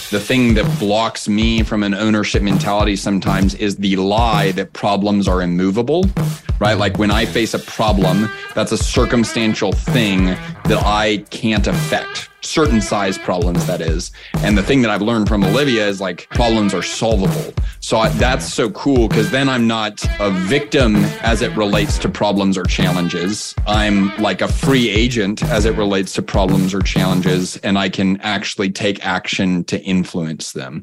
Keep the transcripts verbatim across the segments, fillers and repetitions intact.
The thing that blocks me from an ownership mentality sometimes is the lie that problems are immovable, right? Like when I face a problem, that's a circumstantial thing that I can't affect. Certain size problems, that is. And the thing that I've learned from Olivia is like problems are solvable. So I, that's so cool because then I'm not a victim as it relates to problems or challenges. I'm like a free agent as it relates to problems or challenges, and I can actually take action to influence them.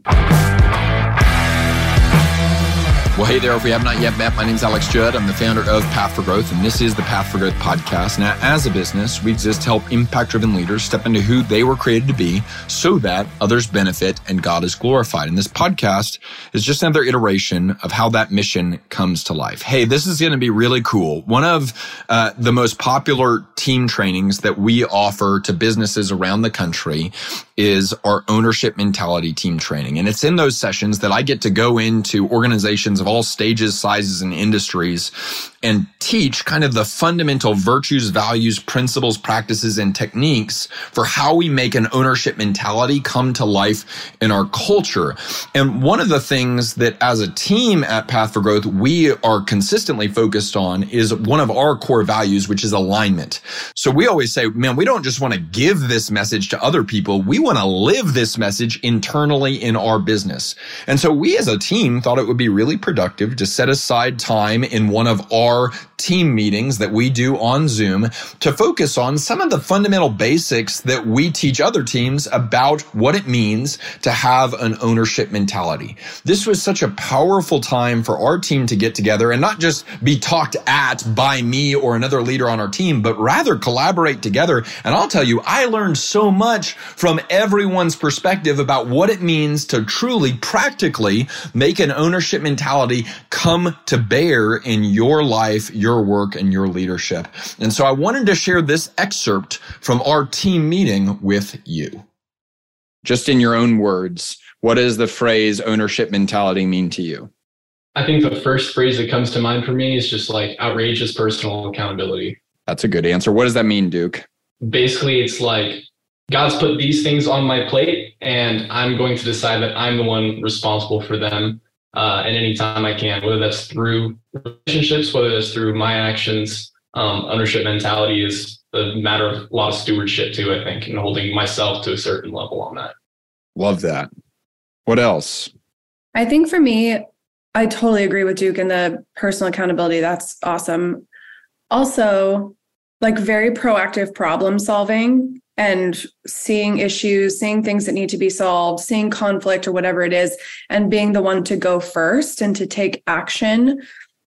Well, hey there. If we have not yet met, my name is Alex Judd. I'm the founder of Path for Growth, and this is the Path for Growth podcast. Now, as a business, we exist to help impact-driven leaders step into who they were created to be so that others benefit and God is glorified. And this podcast is just another iteration of how that mission comes to life. Hey, this is going to be really cool. One of uh, the most popular team trainings that we offer to businesses around the country is our ownership mentality team training. And it's in those sessions that I get to go into organizations of all stages, sizes, and industries and teach kind of the fundamental virtues, values, principles, practices, and techniques for how we make an ownership mentality come to life in our culture. And one of the things that as a team at Path for Growth, we are consistently focused on is one of our core values, which is alignment. So we always say, man, we don't just want to give this message to other people. We want to live this message internally in our business. And so we as a team thought it would be really productive to set aside time in one of our team meetings that we do on Zoom to focus on some of the fundamental basics that we teach other teams about what it means to have an ownership mentality. This was such a powerful time for our team to get together and not just be talked at by me or another leader on our team, but rather collaborate together. And I'll tell you, I learned so much from everyone's perspective about what it means to truly practically make an ownership mentality come to bear in your life, your work, and your leadership. And so I wanted to share this excerpt from our team meeting with you. Just in your own words, what does the phrase ownership mentality mean to you? I think the first phrase that comes to mind for me is just like outrageous personal accountability. That's a good answer. What does that mean, Duke? Basically, it's like God's put these things on my plate and I'm going to decide that I'm the one responsible for them. Uh, and anytime I can, whether that's through relationships, whether that's through my actions. Um, ownership mentality is a matter of a lot of stewardship too, I think, and holding myself to a certain level on that. Love that. What else? I think for me, I totally agree with Duke and the personal accountability. That's awesome. Also, like very proactive problem solving and seeing issues, seeing things that need to be solved, seeing conflict or whatever it is, and being the one to go first and to take action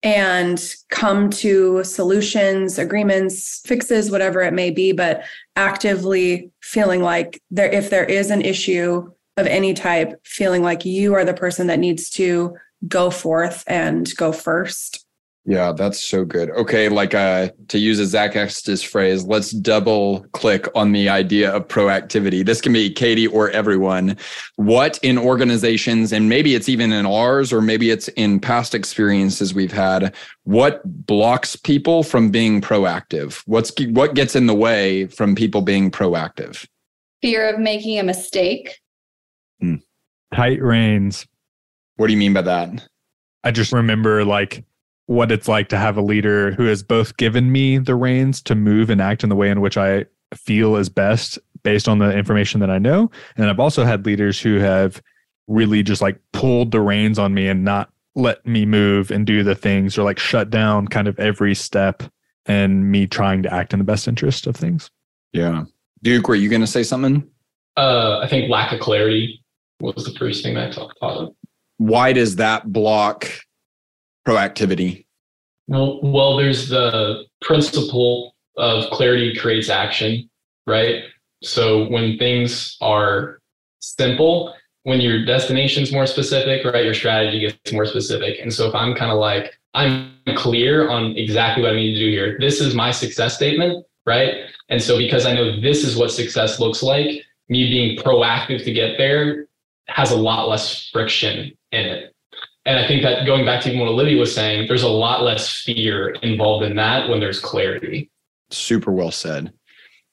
and come to solutions, agreements, fixes, whatever it may be, but actively feeling like there, if there is an issue of any type, feeling like you are the person that needs to go forth and go first. Yeah, that's so good. Okay, like uh, to use a Zach Estes phrase, let's double click on the idea of proactivity. This can be Katie or everyone. What in organizations, and maybe it's even in ours, or maybe it's in past experiences we've had, what blocks people from being proactive? What's what gets in the way from people being proactive? Fear of making a mistake. Hmm. Tight reins. What do you mean by that? I just remember like what it's like to have a leader who has both given me the reins to move and act in the way in which I feel is best based on the information that I know. And I've also had leaders who have really just like pulled the reins on me and not let me move and do the things, or like shut down kind of every step and me trying to act in the best interest of things. Yeah. Duke, were you going to say something? Uh, I think lack of clarity was the first thing that I thought of. Why does that block proactivity? Well, well, there's the principle of clarity creates action, right? So when things are simple, when your destination's more specific, right, your strategy gets more specific. And so if I'm kind of like, I'm clear on exactly what I need to do here, this is my success statement, right? And so because I know this is what success looks like, me being proactive to get there has a lot less friction in it. And I think that going back to even what Olivia was saying, there's a lot less fear involved in that when there's clarity. Super well said.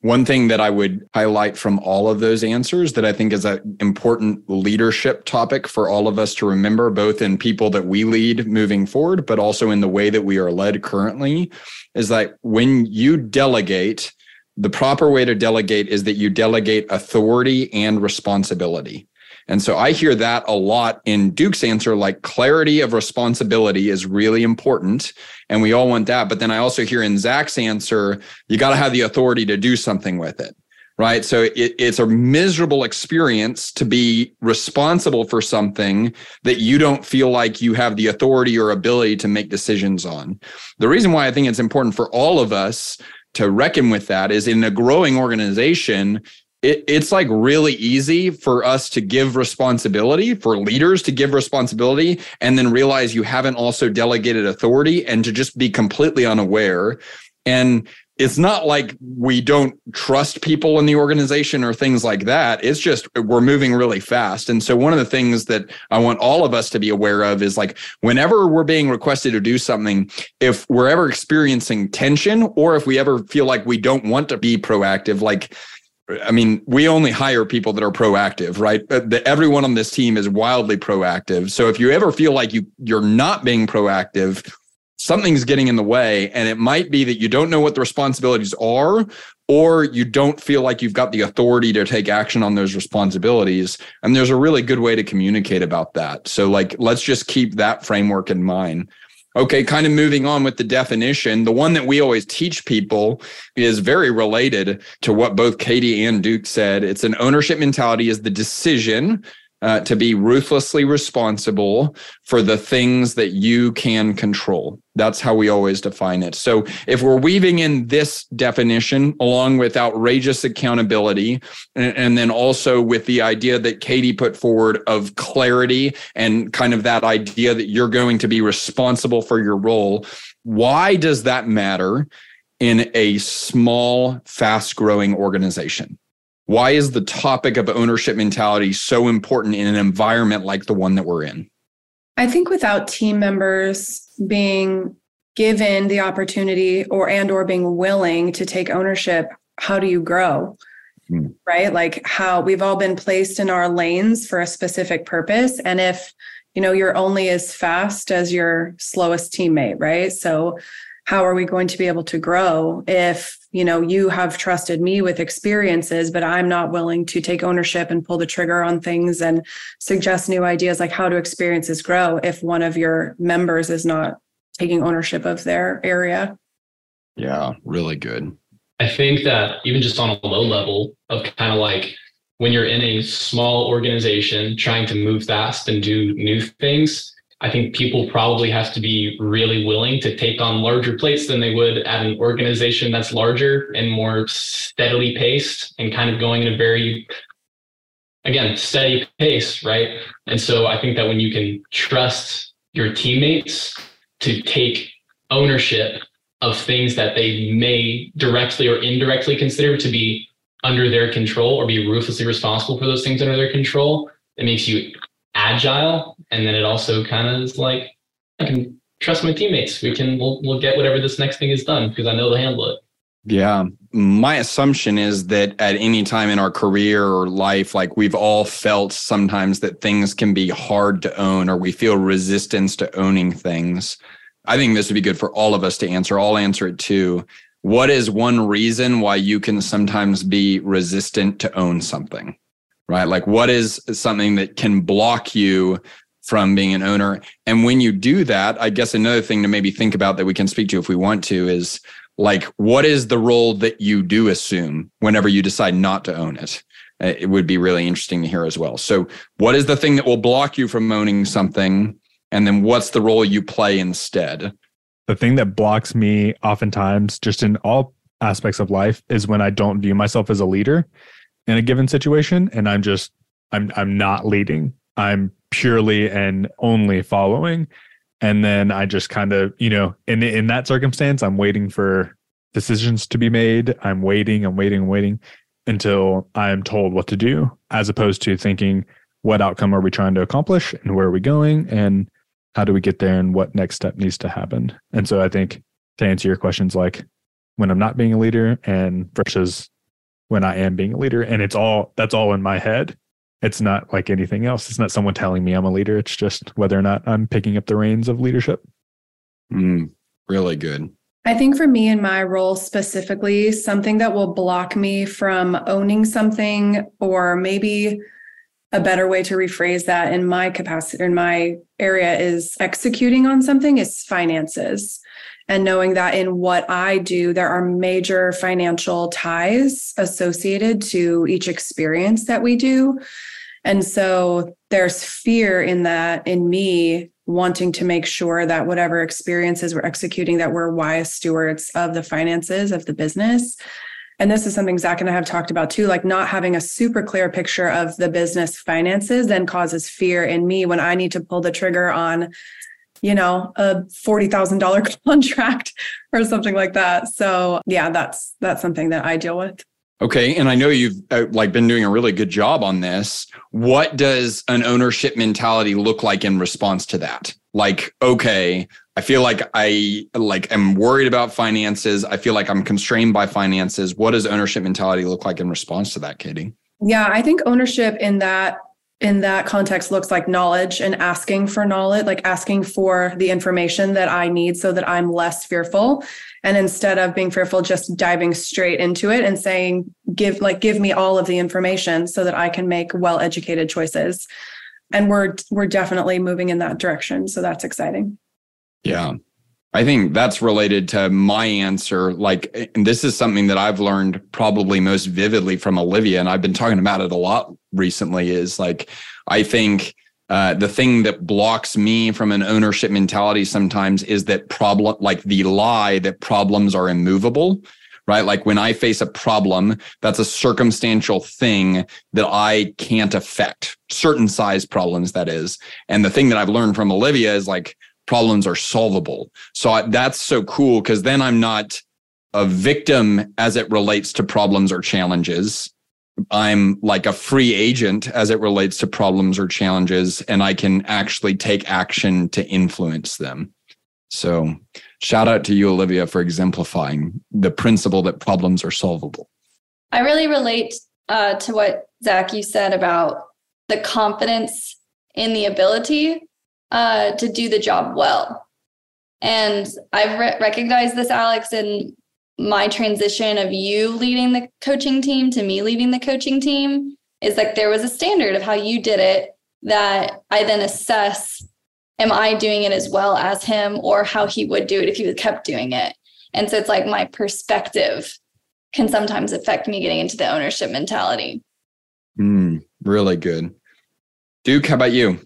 one thing that I would highlight from all of those answers that I think is an important leadership topic for all of us to remember, both in people that we lead moving forward, but also in the way that we are led currently, is that when you delegate, the proper way to delegate is that you delegate authority and responsibility. And so I hear that a lot in Duke's answer, like clarity of responsibility is really important. And we all want that. But then I also hear in Zach's answer, you got to have the authority to do something with it, right? So it, it's a miserable experience to be responsible for something that you don't feel like you have the authority or ability to make decisions on. The reason why I think it's important for all of us to reckon with that is in a growing organization, It, it's like really easy for us to give responsibility, for leaders to give responsibility, and then realize you haven't also delegated authority and to just be completely unaware. And it's not like we don't trust people in the organization or things like that. It's just we're moving really fast. And so one of the things that I want all of us to be aware of is like whenever we're being requested to do something, if we're ever experiencing tension or if we ever feel like we don't want to be proactive, like I mean, we only hire people that are proactive, right? The, everyone on this team is wildly proactive. So if you ever feel like you, you're not being proactive, something's getting in the way. And it might be that you don't know what the responsibilities are, or you don't feel like you've got the authority to take action on those responsibilities. And there's a really good way to communicate about that. So like, let's just keep that framework in mind. Okay, kind of moving on with the definition, the one that we always teach people is very related to what both Katie and Duke said. It's an ownership mentality is the decision uh, to be ruthlessly responsible for the things that you can control. That's how we always define it. So if we're weaving in this definition along with outrageous accountability, and, and then also with the idea that Katie put forward of clarity and kind of that idea that you're going to be responsible for your role, why does that matter in a small, fast-growing organization? Why is the topic of ownership mentality so important in an environment like the one that we're in? I think without team members being given the opportunity or and or being willing to take ownership, how do you grow? Hmm. Right? Like how we've all been placed in our lanes for a specific purpose. And if, you know, you're only as fast as your slowest teammate, right? So how are we going to be able to grow if, you know, you have trusted me with experiences, but I'm not willing to take ownership and pull the trigger on things and suggest new ideas? Like, how do experiences grow if one of your members is not taking ownership of their area? Yeah, really good. I think that even just on a low level of kind of like when you're in a small organization trying to move fast and do new things, I think people probably have to be really willing to take on larger plates than they would at an organization that's larger and more steadily paced and kind of going in a very, again, steady pace, right? And so I think that when you can trust your teammates to take ownership of things that they may directly or indirectly consider to be under their control or be ruthlessly responsible for those things under their control, it makes you agile. And then it also kind of is like, I can trust my teammates. We can, we'll, we'll get whatever this next thing is done because I know they'll handle it. Yeah. My assumption is that at any time in our career or life, like we've all felt sometimes that things can be hard to own or we feel resistance to owning things. I think this would be good for all of us to answer. I'll answer it too. What is one reason why you can sometimes be resistant to own something? Right? Like what is something that can block you from being an owner? And when you do that, I guess another thing to maybe think about that we can speak to if we want to is like, what is the role that you do assume whenever you decide not to own it? It would be really interesting to hear as well. So what is the thing that will block you from owning something? And then what's the role you play instead? The thing that blocks me oftentimes, just in all aspects of life, is when I don't view myself as a leader in a given situation, and I'm just, I'm, I'm not leading. I'm purely and only following. And then I just kind of, you know, in in that circumstance, I'm waiting for decisions to be made. I'm waiting, I'm waiting, I'm waiting until I'm told what to do, as opposed to thinking, what outcome are we trying to accomplish and where are we going and how do we get there and what next step needs to happen? And so I think to answer your questions, like when I'm not being a leader and versus when I am being a leader. And it's all, that's all in my head. It's not like anything else. It's not someone telling me I'm a leader. It's just whether or not I'm picking up the reins of leadership. Mm, really good. I think for me in my role specifically, something that will block me from owning something, or maybe a better way to rephrase that in my capacity, in my area, is executing on something, is finances. And knowing that in what I do, there are major financial ties associated to each experience that we do. And so there's fear in that, in me wanting to make sure that whatever experiences we're executing, that we're wise stewards of the finances of the business. And this is something Zach and I have talked about too, like not having a super clear picture of the business finances then causes fear in me when I need to pull the trigger on, you know, a forty thousand dollars contract or something like that. So yeah, that's, that's something that I deal with. Okay. And I know you've uh, like been doing a really good job on this. What does an ownership mentality look like in response to that? Like, okay, I feel like I like am worried about finances. I feel like I'm constrained by finances. What does ownership mentality look like in response to that, Katie? Yeah, I think ownership in that in that context looks like knowledge and asking for knowledge, like asking for the information that I need so that I'm less fearful. And instead of being fearful, just diving straight into it and saying, give like, give me all of the information so that I can make well-educated choices. And we're, we're definitely moving in that direction. So that's exciting. Yeah. I think that's related to my answer. Like, and this is something that I've learned probably most vividly from Olivia, and I've been talking about it a lot recently, is like, I think uh, the thing that blocks me from an ownership mentality sometimes is that problem, like the lie that problems are immovable, right? Like when I face a problem, that's a circumstantial thing that I can't affect, certain size problems, that is. And the thing that I've learned from Olivia is like, problems are solvable. So I, that's so cool, because then I'm not a victim as it relates to problems or challenges. I'm like a free agent as it relates to problems or challenges, and I can actually take action to influence them. So shout out to you, Olivia, for exemplifying the principle that problems are solvable. I really relate uh, to what, Zach, you said about the confidence in the ability Uh, to do the job well. And I've re- recognized this, Alex, in my transition of you leading the coaching team to me leading the coaching team, is like there was a standard of how you did it that I then assess, am I doing it as well as him, or how he would do it if he was kept doing it? And so it's like my perspective can sometimes affect me getting into the ownership mentality. Mm, really good. Duke, how about you?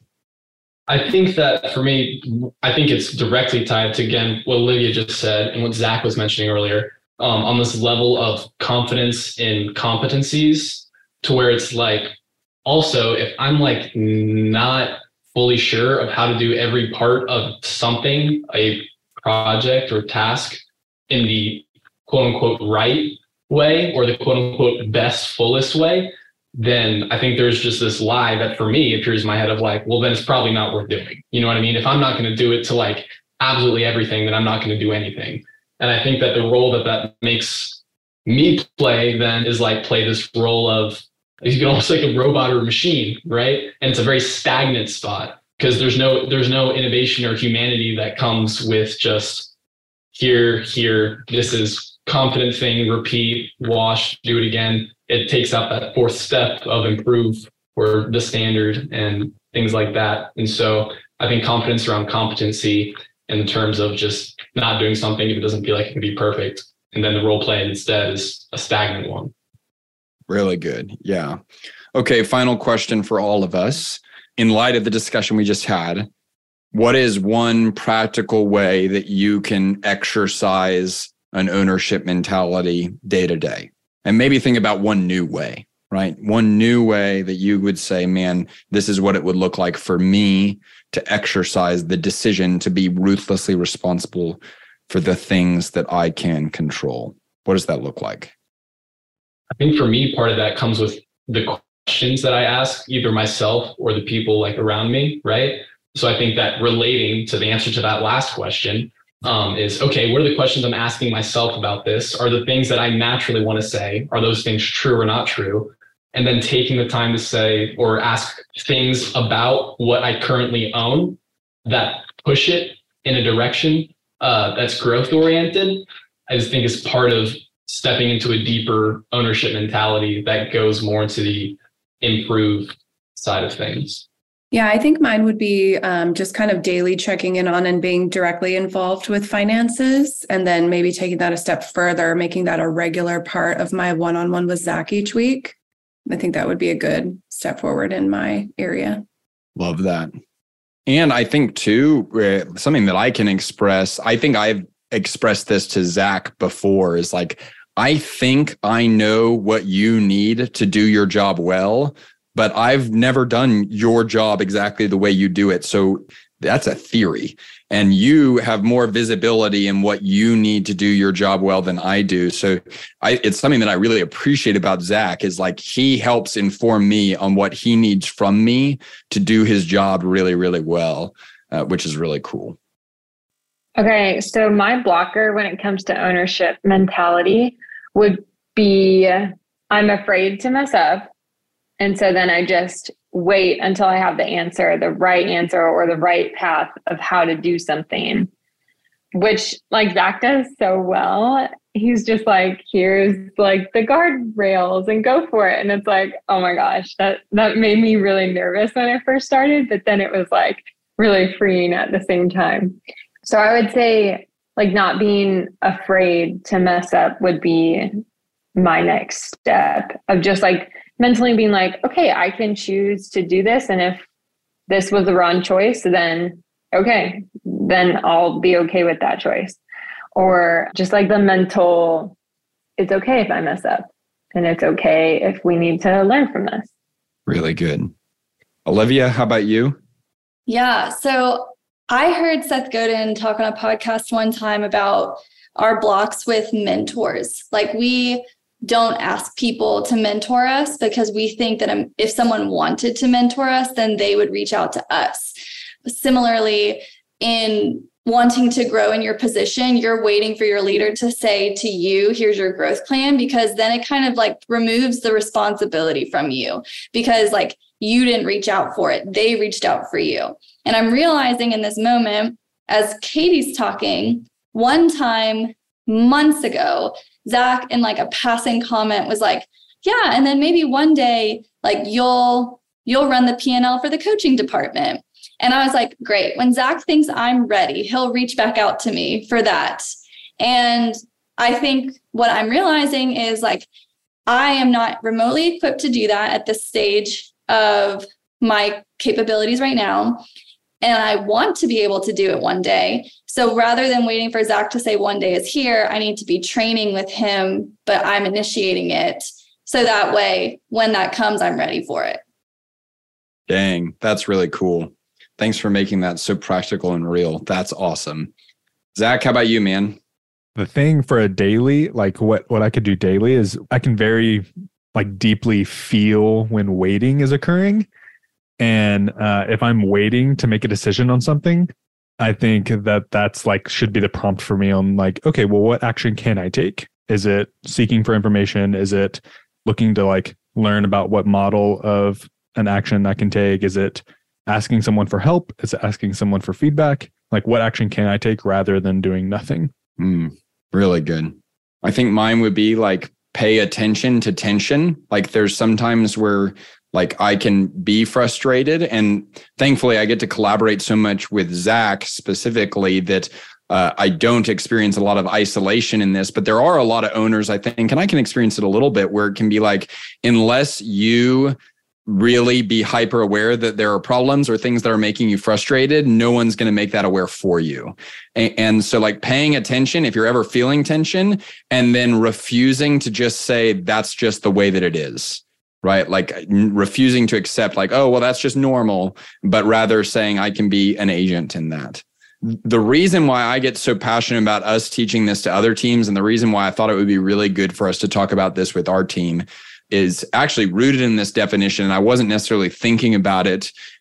I think that for me, I think it's directly tied to, again, what Olivia just said and what Zach was mentioning earlier, um, on this level of confidence in competencies, to where it's like, also, if I'm like not fully sure of how to do every part of something, a project or task, in the quote unquote right way, or the quote unquote best, fullest way, then I think there's just this lie that for me appears in my head of like, well, then it's probably not worth doing. You know what I mean? If I'm not going to do it to like absolutely everything, then I'm not going to do anything. And I think that the role that that makes me play then is like play this role of, you can almost like a robot or a machine, right? And it's a very stagnant spot, because there's no, there's no innovation or humanity that comes with just here, here, this is confident thing, repeat, wash, do it again. It takes out that fourth step of improve or the standard and things like that. And so I think confidence around competency in terms of just not doing something if it doesn't feel like it can be perfect. And then the role play instead is a stagnant one. Really good. Yeah. Okay. Final question for all of us. In light of the discussion we just had, what is one practical way that you can exercise an ownership mentality day to day? And maybe think about one new way, right? One new way that you would say, man, this is what it would look like for me to exercise the decision to be ruthlessly responsible for the things that I can control. What does that look like? I think for me, part of that comes with the questions that I ask either myself or the people like around me, right? So I think that relating to the answer to that last question, um, is, okay, what are the questions I'm asking myself about this? Are the things that I naturally want to say, are those things true or not true? And then taking the time to say or ask things about what I currently own that push it in a direction uh, that's growth oriented. I just think is part of stepping into a deeper ownership mentality that goes more into the improve side of things. Yeah, I think mine would be um, just kind of daily checking in on and being directly involved with finances, and then maybe taking that a step further, making that a regular part of my one-on-one with Zach each week. I think that would be a good step forward in my area. Love that. And I think too, uh, something that I can express, I think I've expressed this to Zach before, is like, I think I know what you need to do your job well, but I've never done your job exactly the way you do it. So that's a theory. And you have more visibility in what you need to do your job well than I do. So I, it's something that I really appreciate about Zach, is like, he helps inform me on what he needs from me to do his job really, really well, uh, which is really cool. Okay. So my blocker when it comes to ownership mentality would be, I'm afraid to mess up. And so then I just wait until I have the answer, the right answer or the right path of how to do something, which like Zach does so well. He's just like, here's like the guardrails and go for it. And it's like, oh my gosh, that, that made me really nervous when I first started, but then it was like really freeing at the same time. So I would say like not being afraid to mess up would be my next step of just like mentally being like, okay, I can choose to do this. And if this was the wrong choice, then okay, then I'll be okay with that choice. Or just like the mental, it's okay if I mess up and it's okay if we need to learn from this. Really good. Olivia, how about you? Yeah. So I heard Seth Godin talk on a podcast one time about our blocks with mentors. Like we don't ask people to mentor us because we think that if someone wanted to mentor us, then they would reach out to us. Similarly, in wanting to grow in your position, you're waiting for your leader to say to you, here's your growth plan, because then it kind of like removes the responsibility from you because like you didn't reach out for it. They reached out for you. And I'm realizing in this moment, as Katie's talking, one time months ago, Zach in like a passing comment was like, yeah, and then maybe one day, like you'll, you'll run the P and L for the coaching department. And I was like, great. When Zach thinks I'm ready, he'll reach back out to me for that. And I think what I'm realizing is like, I am not remotely equipped to do that at this stage of my capabilities right now. And I want to be able to do it one day. So rather than waiting for Zach to say one day is here, I need to be training with him, but I'm initiating it. So that way, when that comes, I'm ready for it. Dang, that's really cool. Thanks for making that so practical and real. That's awesome. Zach, how about you, man? The thing for a daily, like what, what I could do daily is I can very like deeply feel when waiting is occurring. And uh, if I'm waiting to make a decision on something, I think that that's like should be the prompt for me on like, okay, well, what action can I take? Is it seeking for information? Is it looking to like learn about what model of an action I can take? Is it asking someone for help? Is it asking someone for feedback? Like what action can I take rather than doing nothing? Mm, really good. I think mine would be like pay attention to tension. Like there's sometimes where like I can be frustrated, and thankfully I get to collaborate so much with Zach specifically that uh, I don't experience a lot of isolation in this, but there are a lot of owners, I think, and I can experience it a little bit where it can be like, unless you really be hyper aware that there are problems or things that are making you frustrated, no one's going to make that aware for you. And, and so like paying attention if you're ever feeling tension and then refusing to just say, that's just the way that it is. Right? Like refusing to accept like, oh, well, that's just normal, but rather saying I can be an agent in that. The reason why I get so passionate about us teaching this to other teams and the reason why I thought it would be really good for us to talk about this with our team is actually rooted in this definition. And I wasn't necessarily thinking about it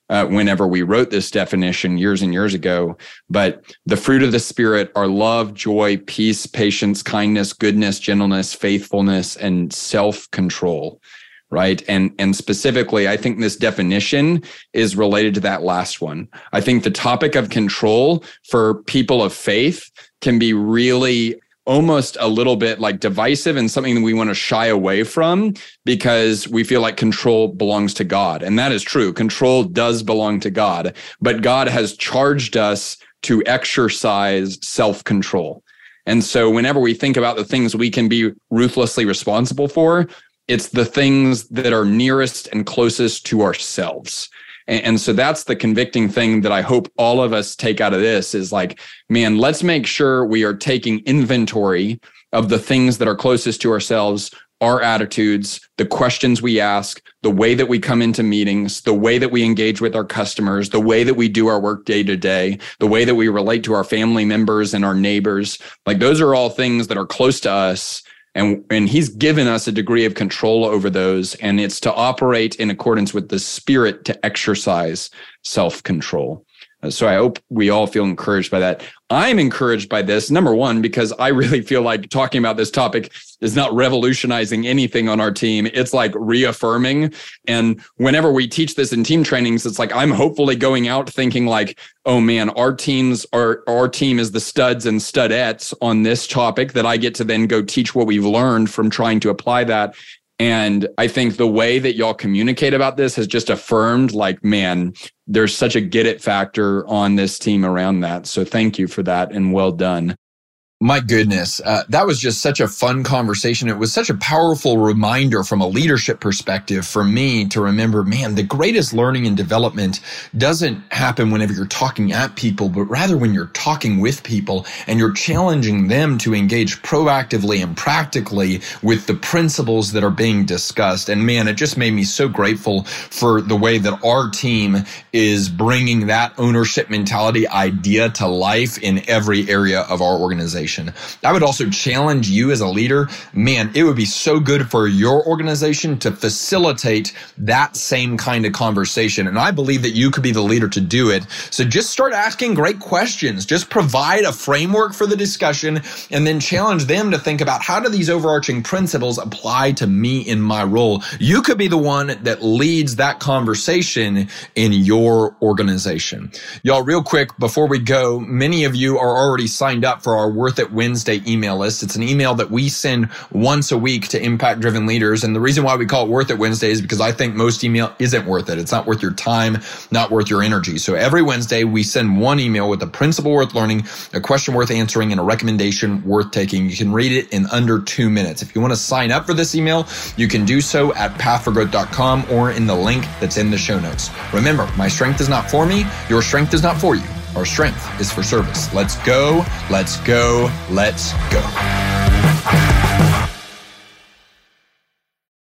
uh, whenever we wrote this definition years and years ago. But the fruit of the Spirit are love, joy, peace, patience, kindness, goodness, gentleness, faithfulness, and self-control. Right. And, and specifically, I think this definition is related to that last one. I think the topic of control for people of faith can be really almost a little bit like divisive and something that we want to shy away from because we feel like control belongs to God. And that is true. Control does belong to God, but God has charged us to exercise self-control. And so whenever we think about the things we can be ruthlessly responsible for, it's the things that are nearest and closest to ourselves. And, and so that's the convicting thing that I hope all of us take out of this is like, man, let's make sure we are taking inventory of the things that are closest to ourselves, our attitudes, the questions we ask, the way that we come into meetings, the way that we engage with our customers, the way that we do our work day to day, the way that we relate to our family members and our neighbors. Like those are all things that are close to us. And, and he's given us a degree of control over those. And it's to operate in accordance with the Spirit to exercise self-control. So I hope we all feel encouraged by that. I'm encouraged by this, number one, because I really feel like talking about this topic is not revolutionizing anything on our team. It's like reaffirming. And whenever we teach this in team trainings, it's like I'm hopefully going out thinking like, oh man, our teams are, our team is the studs and studettes on this topic that I get to then go teach what we've learned from trying to apply that. And I think the way that y'all communicate about this has just affirmed like, man, there's such a get it factor on this team around that. So thank you for that and well done. My goodness, uh, that was just such a fun conversation. It was such a powerful reminder from a leadership perspective for me to remember, man, the greatest learning and development doesn't happen whenever you're talking at people, but rather when you're talking with people and you're challenging them to engage proactively and practically with the principles that are being discussed. And man, it just made me so grateful for the way that our team is bringing that ownership mentality idea to life in every area of our organization. I would also challenge you as a leader, man, it would be so good for your organization to facilitate that same kind of conversation. And I believe that you could be the leader to do it. So just start asking great questions. Just provide a framework for the discussion and then challenge them to think about how do these overarching principles apply to me in my role? You could be the one that leads that conversation in your organization. Y'all, real quick, before we go, many of you are already signed up for our Worth It Wednesday email list. It's an email that we send once a week to impact-driven leaders. And the reason why we call it Worth It Wednesday is because I think most email isn't worth it. It's not worth your time, not worth your energy. So every Wednesday, we send one email with a principle worth learning, a question worth answering, and a recommendation worth taking. You can read it in under two minutes. If you want to sign up for this email, you can do so at path for growth dot com or in the link that's in the show notes. Remember, my strength is not for me. Your strength is not for you. Our strength is for service. Let's go. Let's go. Let's go.